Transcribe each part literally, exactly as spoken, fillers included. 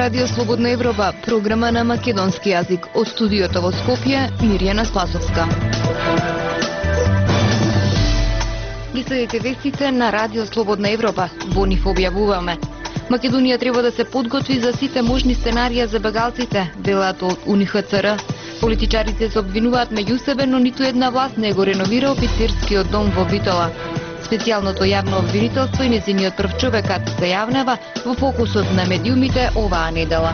Радио Слободна Европа, програма на македонски јазик. Од студиото во Скопје, Мирјана Спасовска. Ги следите вестите на Радио Слободна Европа. Во нив објавуваме: Македонија треба да се подготви за сите можни сценарија за бегалците, велат од У Н Х Ц Р. Политичарите се обвинуваат меѓу себе, но ниту една власт не го реновира офицерскиот дом во Битола. Специјалното јавно обвинителство и нејзиниот прв човекат се јавнава во фокусот на медиумите оваа недела.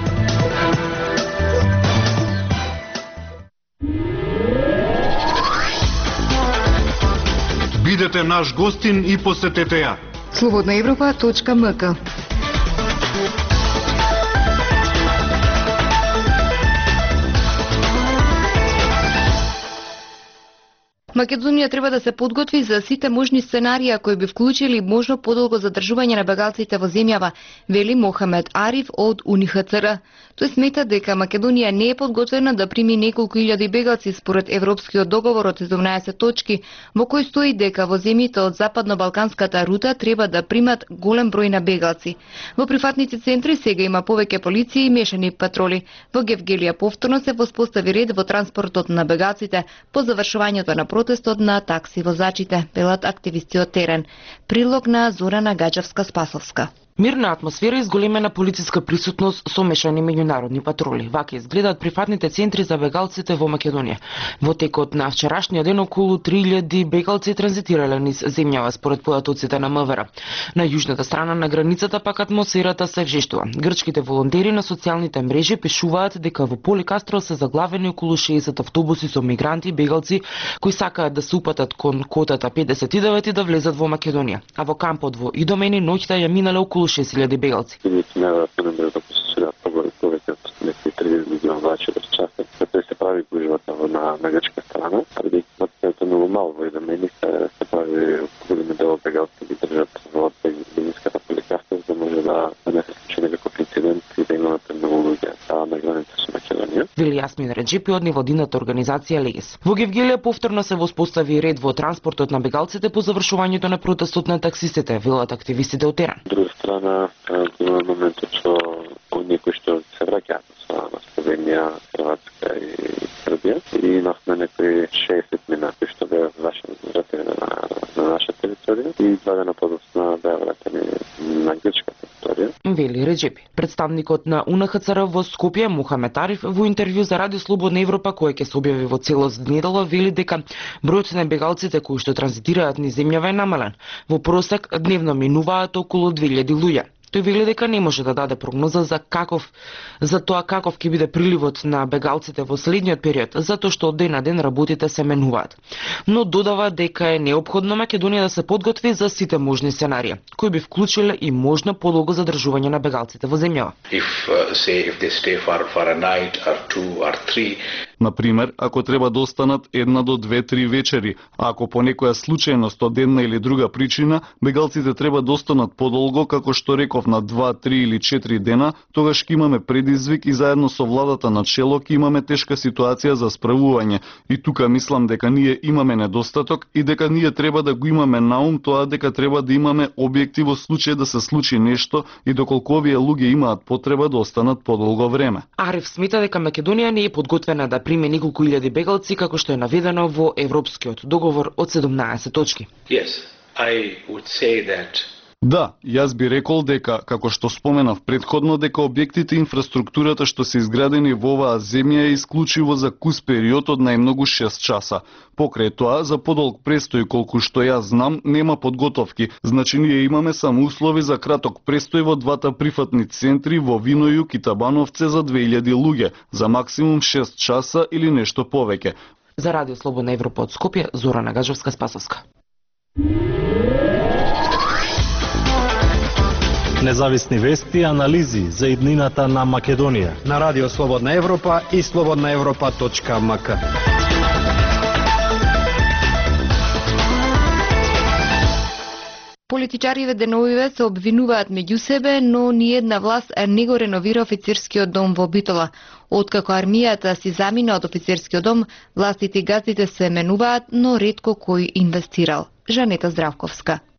Бидете наш гостин и посетете ја. слободна европа точка м к. Македонија треба да се подготви за сите можни сценарија кои би вклучили можно подолго задржување на бегалците во земјава, вели Мохамед Ариф од У Н Х Ц Р. Тој смета дека Македонија не е подготвена да прими неколку илјади бегалци според Европскиот договор од седумнаесет точки, во кој стои дека во земјите од западно-балканската рута треба да примат голем број на бегалци. Во прифатните центри сега има повеќе полиција и мешани патроли. Во Гевгелија повторно се воспостави ред во транспортот на бегалците по завршувањето на протестот на такси возачите, велат активисти од терен. Прилог на Зорана Гаджевска-Спасовска. Мирна атмосфера и зголемена полициска присутност со мешани меѓународни патроли. Вака изгледаат прифатните центри за бегалците во Македонија. Во текот на вчерашниот ден околу три илјади бегалци транзитирале низ земјава според податоците на М В Р. На јужната страна на границата пак атмосферата се вжештува. Грчките волонтери на социјалните мрежи пишуваат дека во Поликастро се заглавени околу шеесет автобуси со мигранти и бегалци кои сакаат да се упатат кон котата педесет и девет и да влезат во Македонија. А во кампот во Идомени ноќта ја минале околу шест илјади бегалци. Тој се прави гужвата на, на грчка страна, преди патриот е многу мал во Идомени, се, се прави големи дел бегалци ги држат во Бениската Поликастро, за да може да, да не се случи некаков инцидент и да имате многу луѓе на граница со Македонија. Вели Јасмин Реджепи од невладината организација Легес. Во Гевгелија повторно се воспостави ред во транспортот на бегалците по завршувањето на протестот на таксистите, велат активистите од терен. Од друга страна, има моментот што некои што се враќаат на Словенија, Хрватска и Србија и имавме некои шеесет минати што беа вратени на, на наша територија и два дена подоцна беа вратени на грчка територија. Вели Реджепи. Представникот на У Н Х Ц Р во Скопје, Мухамед Ариф, во интервју за Радио Слободна Европа, кој ќе се објави во целост недела, вели дека бројот на бегалците кои што транзитираат низ земјава е намален. Во просек дневно минуваат околу две илјади луѓе. Тој вели дека не може да даде прогноза за каков за тоа каков ќе биде приливот на бегалците во следниот период, затоа што од ден на ден работите се менуваат. Но додава дека е неопходно Македонија да се подготви за сите можни сценарија, кои би вклучиле и можно подолго задржување на бегалците во земјава. If uh, say if they stay for for a night or two or three. Например, ако треба да останат една до две-три вечери, а ако по некоја случајност од една или друга причина, бегалците треба да останат подолго, како што реков, на два, три или четири дена, тогаш ќе имаме предизвик и заедно со владата на чело ќе имаме тешка ситуација за справување. И тука мислам дека ние имаме недостаток и дека ние треба да го имаме на ум тоа дека треба да имаме објекти во случај да се случи нешто и доколку овие луѓе имаат потреба да останат подолго време. Ариф смета дека Македонија не е подготвена да приме неколку илјади бегалци како што е наведено во Европскиот договор од седумнаесет точки. Yes, I would say that Да, јас би рекол дека, како што споменав предходно, дека објектите и инфраструктурата што се изградени во оваа земја е исклучиво за кус период од најмногу шест часа. Покрај тоа, за подолг престој колку што јас знам, нема подготовки. Значи ние имаме само услови за краток престој во двата прифатни центри во Винојук и Табановце за две илјади луѓе, за максимум шест часа или нешто повеќе. За Радио Слободна Европа од Скопје, Зорана Гаджевска-Спасовска. Независни вести и анализи за иднината на Македонија на Радио Слободна Европа и слободна европа точка м к. Политичариве деновиве се обвинуваат меѓу себе, но ниедна власт не го реновира офицерскиот дом во Битола. Откако армијата си замина од офицерскиот дом, властите и газдите се менуваат, но ретко кој инвестирал. Жанета Здравковска.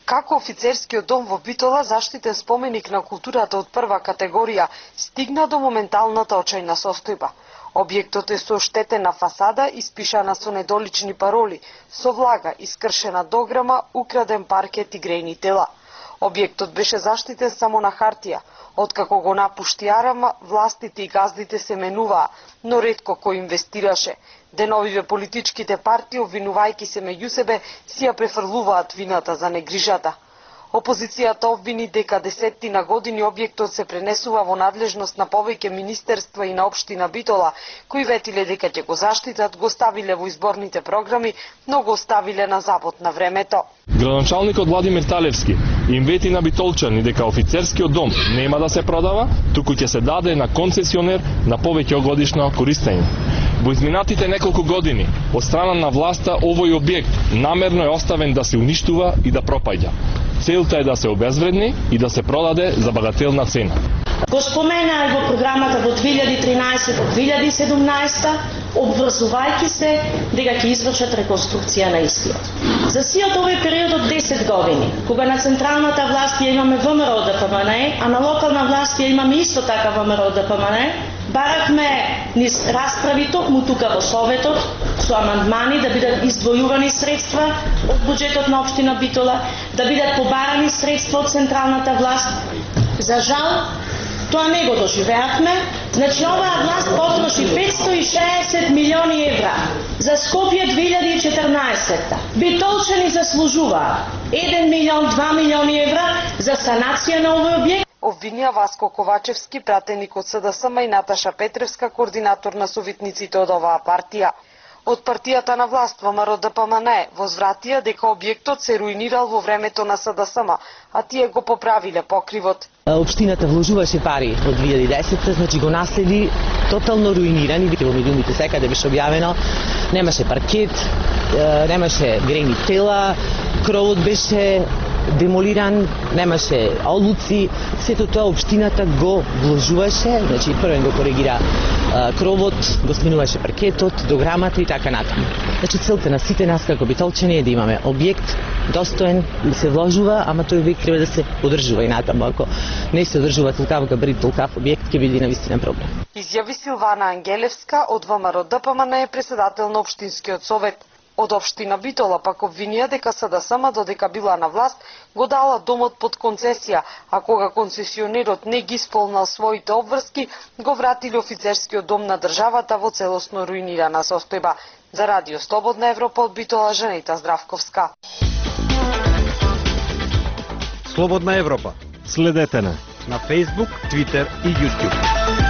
Како офицерскиот дом во Битола, заштитен споменик на културата од прва категорија, стигна до моменталната очајна состојба. Објектот е со оштетена фасада, испишана со недолични пароли, со влага, искршена дограма, украден паркет и грејни тела. Објектот беше заштитен само на хартија. Откако го напушти Арама, властите и газдите се менуваа, но ретко кој инвестираше. Деновиве политичките партии, обвинувајќи се меѓу себе, си ја префрлуваат вината за негрижата. Опозицијата обвини дека десеттина години објектот се пренесува во надлежност на повеќе министерства и на општина Битола, кои ветиле дека ќе го заштитат, го ставиле во изборните програми, но го оставиле на забот на времето. Градоначалникот Владимир Талевски им вети на битолчани дека офицерскиот дом нема да се продава, туку ќе се даде на концесионер на повеќе годишно користење. Во изминатите неколку години, од страна на власта, овој објект намерно е оставен да се уништува и да пропаѓа. Целта е да се обезвредни и да се продаде за багателна цена. Го споменаа во програмата во две илјади и тринаесета до две илјади и седумнаесета, обврзувајќи се дека ќе извршат реконструкција на истиот. За сиот овој период од десет години, кога на централната власт ја имаме ВМРО ДПМНЕ, а на локална власт ја имаме исто така ВМРО ДПМНЕ, барахме низ расправи токму тука во Советот со амандмани да бидат издвојувани средства од буџетот на општина Битола, да бидат побарани средства од централната власт. За жал, тоа не го доживеавме. Значи, оваа власт потроши петстотини и шеесет милиони евра за Скопје две илјади и четрнаесета. Битолчани заслужуваа еден милион, два милиони евра за санација на овој објект. Обвинија Васко Ковачевски, пратеник од СДСМ, и Наташа Петревска, координатор на советниците од оваа партија. Од партијата на власт ВМРО ДПМНЕ возвратија дека објектот се руинирал во времето на СДСМ, а тие го поправиле покривот. Општината вложуваше пари од две илјади и десета, значи го наследи тотално руинирани, во медиумите секаде беше објавено, немаше паркет, немаше грејни тела, кровот беше демолиран, немаше олуци, сето тоа општината го вложуваше, значи првен го коригира кровот, го сменуваше паркетот, дограмата и така натаму. Значи целта на сите нас како битолчани е да имаме објект достоен, да се вложува, ама тој објект треба да се одржува и натаму. Ако не се одржува толкав габарит, толкав објект, ќе биде навистина проблем. Изјави Силвана Ангелевска од ВМРО ДПМНЕ, председател на општинскиот совет. Од општина Битола пак обвинија дека СДСМ додека била на власт го дала домот под концесија, а кога концесионерот не ги исполнал своите обврски, го вратили офицерскиот дом на државата во целосно руинирана состојба. За Радио Слободна Европа од Битола, Жанета Здравковска. Слободна Европа. Следете на на Facebook, Twitter и YouTube.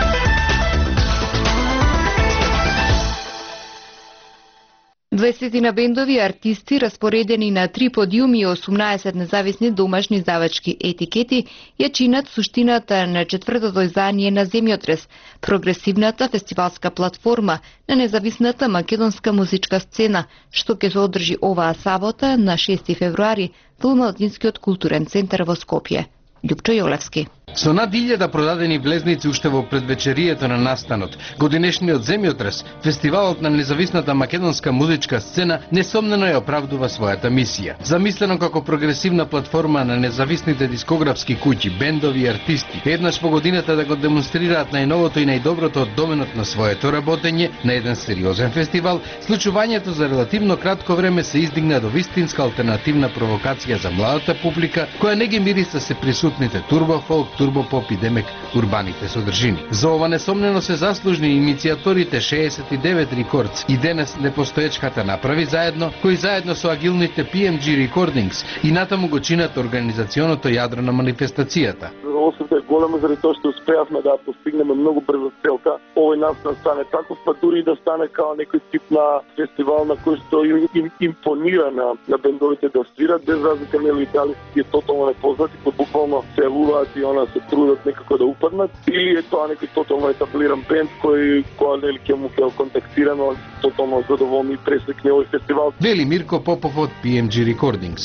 дваесет бендови артисти, распоредени на три подиуми и осумнаесет независни домашни издавачки етикети, ја чинат суштината на четвртото издание на Земјотрес, прогресивната фестивалска платформа на независната македонска музичка сцена, што ќе се одржи оваа сабота на шести февруари во Младинскиот културен центар во Скопје. Љупчо Јолевски. Со над илјада продадени влезници уште во предвечерието на настанот, годинешниот Земјотрес, фестивалот на независната македонска музичка сцена, несомнено ја оправдува својата мисија. Замислено како прогресивна платформа на независните дискографски куќи, бендови и артисти, еднаш по годината да го демонстрираат најновото и најдоброто од доменот на своето работење на еден сериозен фестивал, случувањето за релативно кратко време се издигна до вистинска алтернативна провокација за младата публика, која не ги мириса се присутните турбофолк, турбопоп и демек урбаните содржини. За ова несомнено се заслужни иницијаторите шеесет и девет Records и денес непостоечката направи заедно, кои заедно со агилните пи ем джи Recordings и натаму го чинат организационото јадро на манифестацијата. Освета е голема заради тоа што успеавме да постигнеме многу брзо целта. Овој настан стане таков, па дури и да стане као некој тип на фестивал на кој што им, им импонира на, на бендовите да свират, без разлика нели дали си е тотално непознати, кои буквално се елуваат и она се трудат некако да упаднат, или е тоа некој тотално етаблиран бенд кој која нели ќе му ќе контактирано тотално задоволни и пресекне овој фестивал. Вели Мирко Попов од пи ем джи Recordings.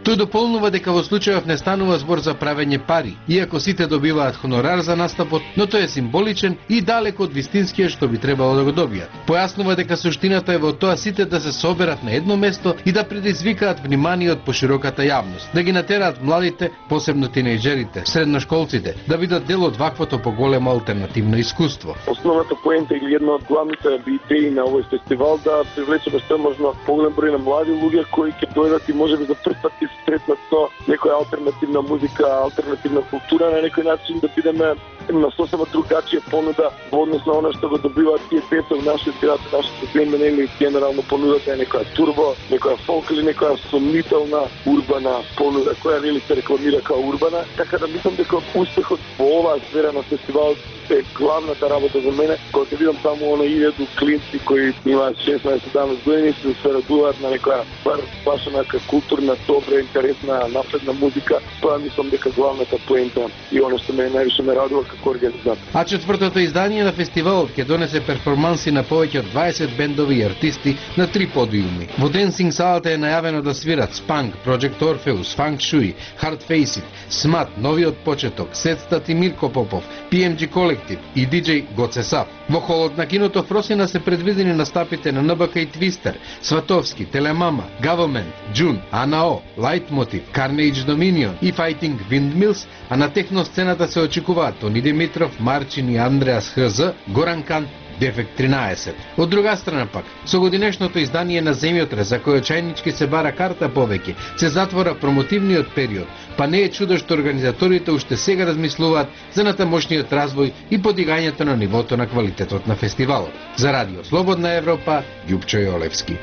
Тој дополнува дека во случајов не станува збор за правење пари, иако сите добиваат хонорар за настапот, но тој е символичен и далеко од вистинскиот што би требало да го добијат. Појаснува дека суштината е во тоа сите да се соберат на едно место и да предизвикаат внимание од пошироката јавност, да ги натераат младите, посебно тинејџерите, средношколците, да бидат дел од ваквото поголемо алтернативно искуство. Основната поента или една од главните идеи на овој фестивал да привлече возможно поголем број на млади луѓе кои ќе дојдат и можеби за прв пат ќе се сретнат со некоја алтернативна музика, алтернативна култура, на некој начин да бидеме на сосема другачија понуда во однос на она што го добиваат тие деца во нашиот град, нашите земји, или генерално понудата е некоја турбо, некоја фолк или некоја сомнителна урбана понуда која нели се рекламира као урбана, така да мислам дека успехот во оваа сфера на фестивалот е главната работа за мене, кога ќе видам таму оно илјаду клинци кои имаат шеснаесет-седамнаесет години се се радуваат на некоја бар башена културна, добра, интересна, напредна музика, тоа мислам дека главната поента и оно што мене највише ме радува како организатор. А четвртото издание на фестивалот ќе донесе перформанси на повеќе од дваесет бендови и артисти на три подиуми. Во денсинг салата е најавено да свират Spunk, Project Orpheus, Funk Shui, Hard Face It, Смат, Новиот почеток, Сетстат и Мирко Попов, пи ем джи Колектив и диџеј Гоце Сап. Во холот на киното Фросина се предвидени настапите на ен би ка и Твистер, Сватовски, Телемама, Government, Джун, АНАО, Лайтмотив, Carnage Dominion и Fighting Windmills, а на техносцената се очекуваат Тони Димитров, Марчин и Андреас ХЗ, Горан Кан, Дефект тринаесет. Од друга страна пак, со годинешното издание на Земјотрес, за кој очајнички се бара карта повеќе, се затвора промотивниот период, па не е чудо што организаторите уште сега размислуваат за натамошниот развој и подигањето на нивото на квалитетот на фестивалот. За Радио Слободна Европа, Љупчо Јолевски.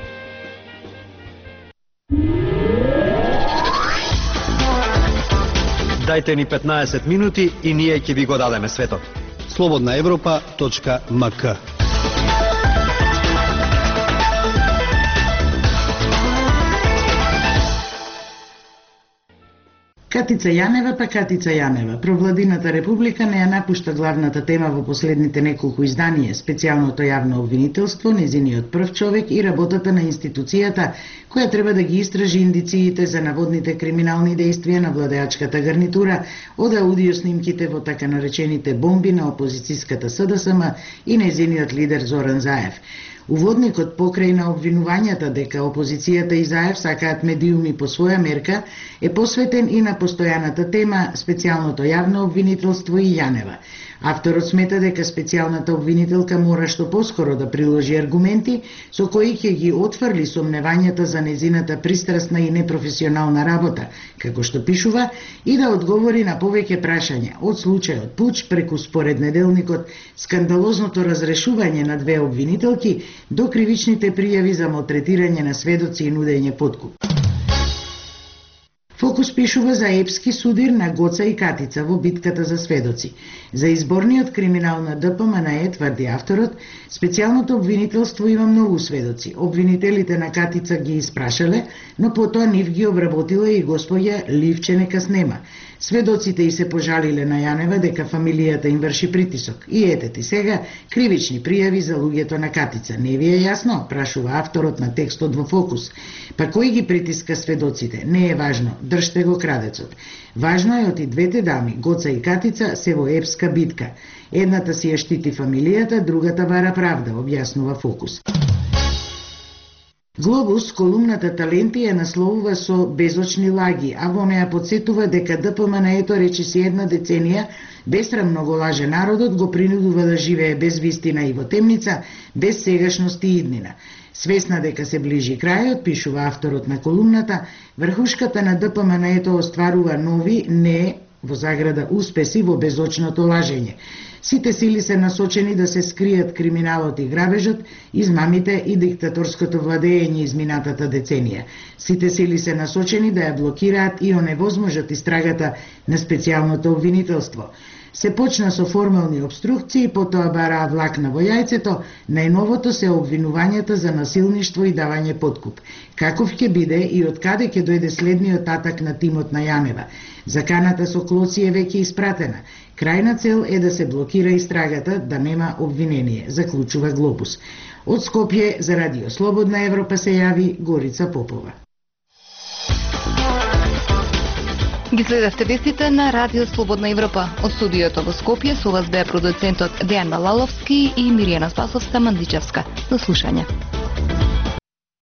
Дајте ни петнаесет минути и ние ќе ви го дадеме светот. слободна европа точка ем ка. Катица Јанева па Катица Јанева. Провладината република не ја напушта главната тема во последните неколку изданија, специјалното јавно обвинителство, незиниот прв човек и работата на институцијата, која треба да ги истражи индициите за наводните криминални дејствија на владеачката гарнитура од аудио снимките во така наречените бомби на опозицијската С Д С М и незиниот лидер Зоран Заев. Уводникот покрај на обвинувањата дека опозицијата и Заев сакаат медиуми по своја мерка е посветен и на постојаната тема специјалното јавно обвинителство и Јанева. Авторот смета дека специјалната обвинителка мора што поскоро да приложи аргументи со кои ќе ги отфрли сомневањата за незината пристрасна и непрофесионална работа, како што пишува, и да одговори на повеќе прашања, од случајот Пуч преку според неделникот скандалозното разрешување на две обвинителки до кривичните пријави за малтретирање на сведоци и нудење подкуп. Фокус пишува за епски судир на Гоца и Катица во битката за сведоци. За изборниот криминал на Д П М Н Е, тврди авторот, специјалното обвинителство има многу сведоци. Обвинителите на Катица ги испрашале, но потоа нив ги обработила и господја Ливче Некаснема. Сведоците и се пожалиле на Јанева дека фамилијата им врши притисок. И ете ти сега кривични пријави за луѓето на Катица. Не ви е јасно? Прашува авторот на текстот во Фокус. Па кој ги притиска сведоците? Не е важно. Држте го крадецот. Важно е од и двете дами, Гоца и Катица, се во епска битка. Едната си ја штити фамилијата, другата бара правда, објаснува Фокус. Глобус, колумната Таленти ја насловува со безочни лаги, а во неја подсетува дека Д П М Н Е-то речиси една деценија бесрамно го лаже народот, го принудува да живее без вистина и во темница, без сегашност и иднина. Свесна дека се ближи крајот, пишува авторот на колумната, врхушката на Д П М Н Е-то остварува нови, не во заграда успеси во безочното лажење. Сите сили се насочени да се скријат криминалот и грабежот, измамите и диктаторското владење изминатата деценија. Сите сили се насочени да ја блокираат и оневозможат истрагата на специјалното обвинителство. Се почна со формални обструкции, потоа бараа влакна во јајцето, најновото се обвинувањата за насилништво и давање подкуп. Каков ќе биде и од каде ќе дојде следниот атак на тимот на Јанева? Заканата со клоци е веќе испратена. Крајна цел е да се блокира истрагата, да нема обвинение, заклучува Глобус. Од Скопје за Радио Слободна Европа се јави Горица Попова. Ги следевте вестите на Радио Слободна Европа. Од студиото во Скопје со вас беа продуцентот Дејан Малаловски и Миријана Спасовска Мандичевска. До слушање.